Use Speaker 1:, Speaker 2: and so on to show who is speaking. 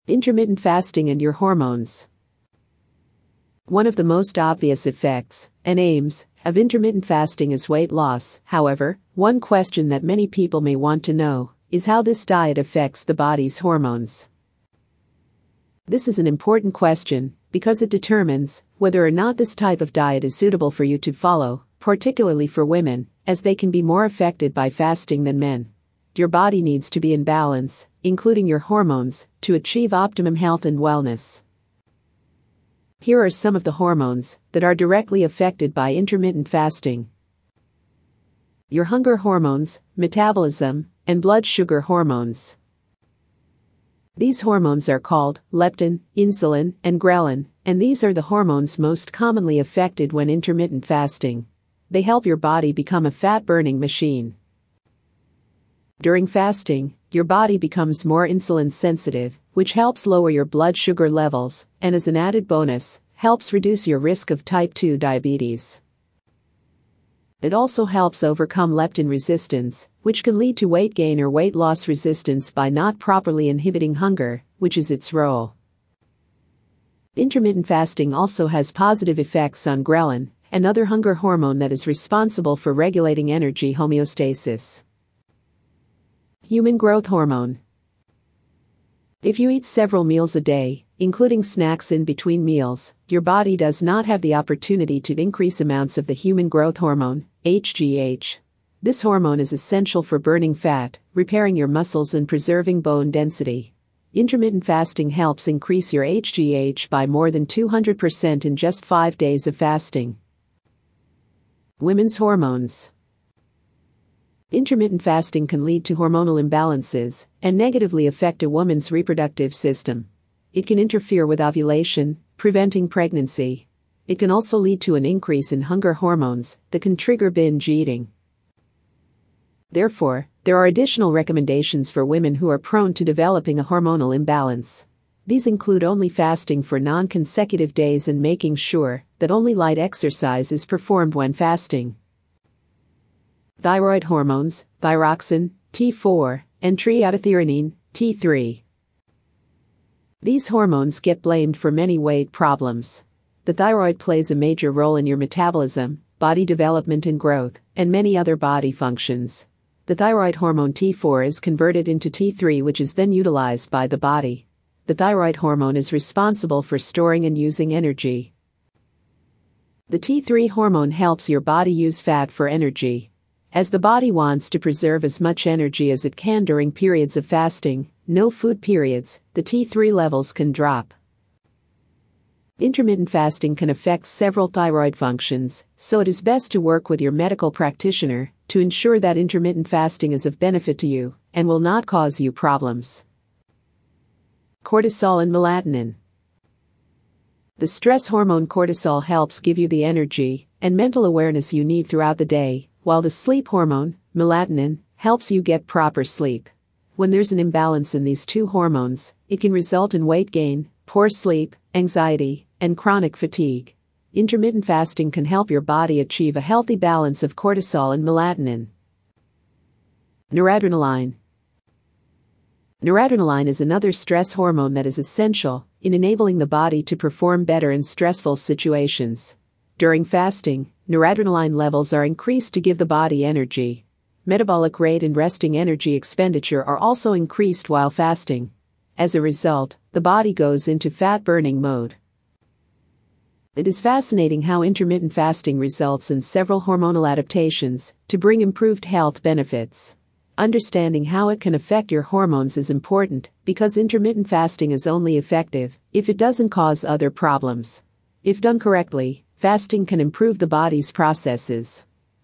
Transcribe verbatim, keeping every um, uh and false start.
Speaker 1: Intermittent fasting and your hormones. One of the most obvious effects and aims of intermittent fasting is weight loss. However, one question that many people may want to know is how this diet affects the body's hormones. This is an important question because it determines whether or not this type of diet is suitable for you to follow, particularly for women, as they can be more affected by fasting than men. Your body needs to be in balance, including your hormones, to achieve optimum health and wellness. Here are some of the hormones that are directly affected by intermittent fasting. Your hunger hormones, metabolism, and blood sugar hormones. These hormones are called leptin, insulin, and ghrelin, and these are the hormones most commonly affected when intermittent fasting. They help your body become a fat-burning machine. During fasting, your body becomes more insulin sensitive, which helps lower your blood sugar levels, and as an added bonus, helps reduce your risk of type two diabetes. It also helps overcome leptin resistance, which can lead to weight gain or weight loss resistance by not properly inhibiting hunger, which is its role. Intermittent fasting also has positive effects on ghrelin, another hunger hormone that is responsible for regulating energy homeostasis. Human growth hormone. If you eat several meals a day, including snacks in between meals, your body does not have the opportunity to increase amounts of the human growth hormone, H G H. This hormone is essential for burning fat, repairing your muscles, and preserving bone density. Intermittent fasting helps increase your H G H by more than two hundred percent in just five days of fasting. Women's hormones. Intermittent fasting can lead to hormonal imbalances and negatively affect a woman's reproductive system. It can interfere with ovulation, preventing pregnancy. It can also lead to an increase in hunger hormones that can trigger binge eating. Therefore, there are additional recommendations for women who are prone to developing a hormonal imbalance. These include only fasting for non-consecutive days and making sure that only light exercise is performed when fasting. Thyroid hormones, thyroxine, T four, and triiodothyronine, T three. These hormones get blamed for many weight problems. The thyroid plays a major role in your metabolism, body development and growth, and many other body functions. The thyroid hormone T four is converted into T three, which is then utilized by the body. The thyroid hormone is responsible for storing and using energy. The T three hormone helps your body use fat for energy. As the body wants to preserve as much energy as it can during periods of fasting, no food periods, the T three levels can drop. Intermittent fasting can affect several thyroid functions, so it is best to work with your medical practitioner to ensure that intermittent fasting is of benefit to you and will not cause you problems. Cortisol and melatonin. The stress hormone cortisol helps give you the energy and mental awareness you need throughout the day, while the sleep hormone, melatonin, helps you get proper sleep. When there's an imbalance in these two hormones, it can result in weight gain, poor sleep, anxiety, and chronic fatigue. Intermittent fasting can help your body achieve a healthy balance of cortisol and melatonin. Noradrenaline. Noradrenaline is another stress hormone that is essential in enabling the body to perform better in stressful situations. During fasting, noradrenaline levels are increased to give the body energy. Metabolic rate and resting energy expenditure are also increased while fasting. As a result, the body goes into fat-burning mode. It is fascinating how intermittent fasting results in several hormonal adaptations to bring improved health benefits. Understanding how it can affect your hormones is important because intermittent fasting is only effective if it doesn't cause other problems. If done correctly, fasting can improve the body's processes.